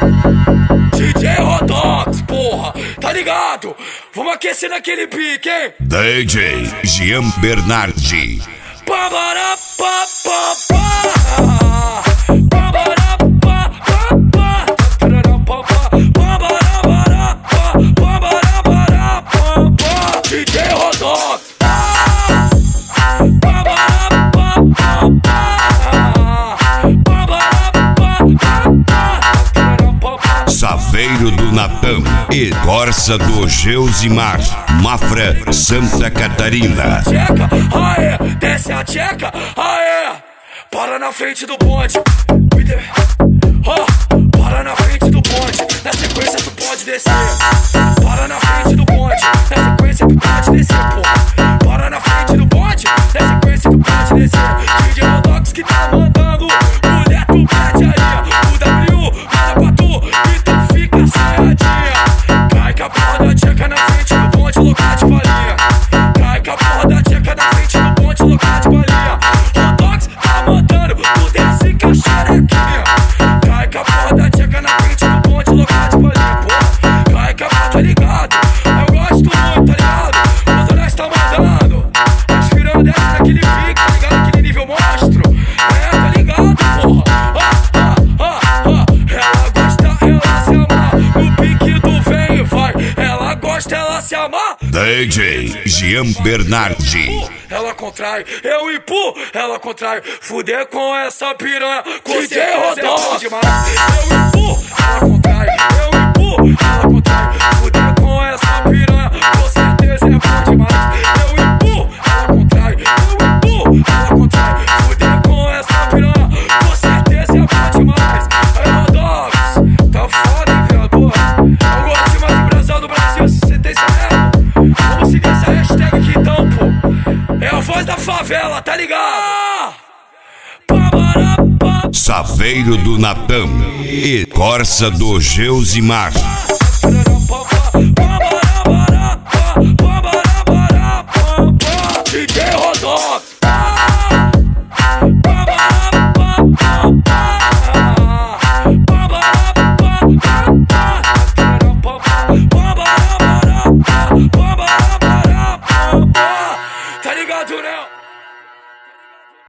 DJ Rodox, porra, tá ligado? Vamos aquecer naquele pique, hein? DJ Jean Bernardi. DJ Rodox. Saveiro do Natan e Corsa do Geusimar, Mafra, Santa Catarina. Tcheca, aê, desce a tcheca, aê. Para na frente do bonde. Para na frente do bonde. Na sequência tu pode descer. Para na frente do bonde. Na sequência tu pode descer, porra. Para na frente do bonde. Na sequência tu pode descer. DJ Rodox que tá mandando. Mulher tu pede aí. O W manda pra tu. Então fica saiadinha. Cai com a porra da tcheca na frente do bonde. Louca de balinha. Cai com a porra da tcheca na frente do bonde. Louca de balinha. Rodox tá mandando. Tu desce com a xerequinha. Cai com a porra da tcheca na frente do bonde. Louca de balinha, porra. Cai com a porra, tá ligado? Eu gosto muito, tá ligado? Quando nós tá mandando. Nós virando desce naquele pique, tá ligado? Aquele nível monstro. É, tá ligado, porra? Ela gosta, ela se ama. No pique do vem e vai. Ela gosta, ela se ama. DJ Jean Bernardi. Ela contrai, eu empurro, ela contrai. Fuder com essa piranha, com certeza é bom demais. Eu empurro, ela contrai, eu empurro, ela contrai. Fuder com essa piranha, com certeza é bom demais. Eu empurro, ela contrai, eu empurro, ela contrai. Fuder com essa piranha, com certeza é bom demais. Aí, Rodox, tá foda, hein, viador? Eu gosto de mais brasão do Brasil, se você tem certo. Vamos seguir essa hashtag aqui então, pô. É a voz da favela, tá ligado? Saveiro do Natan e Corsa do Geusimar.